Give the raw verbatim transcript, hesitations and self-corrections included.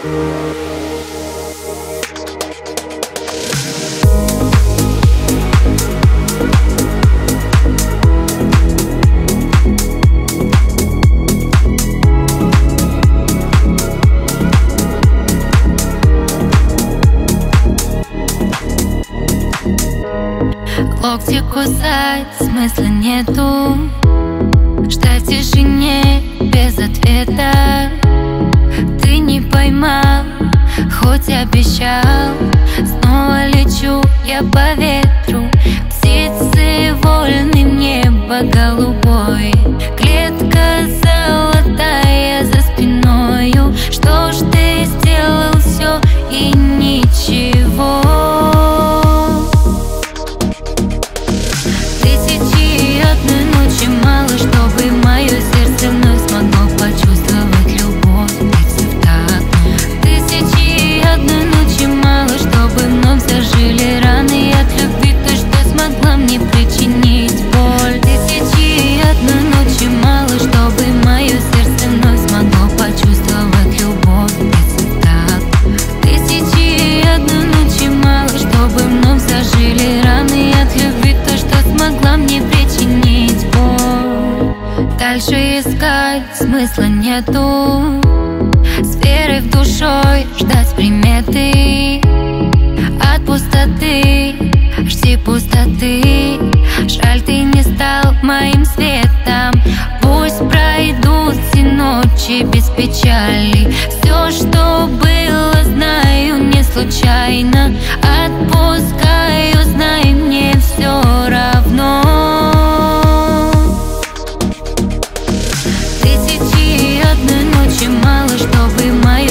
Локти кусать смысла нету, ждать в тишине без ответа. Ты не поймал, хоть обещал. Снова лечу я по ветру, птицы вольны, небо голубой, клетка золотая за спиною. Что ж ты сделал все и ничего? Мало, чтобы мое сердце вновь смогло почувствовать любовь. Ведь так тысячи и одной ночи мало, чтобы вновь зажили раны от любви, той, что смогла мне причинить боль. Тысячи и одной ночи мало, чтобы мое сердце вновь смогло почувствовать любовь. Ведь так тысячи и одной ночи мало, чтобы вновь зажили раны от любви, той, что смогла мне причинить боль. Дальше искать смысла нету, с верой в душой ждать приметы. От пустоты жди пустоты, жаль, ты не стал моим светом. Пусть пройдут все ночи без печали, все, что было, знаю, не случайно. Отпускаю, знай, мне все равно. Мало, чтобы моя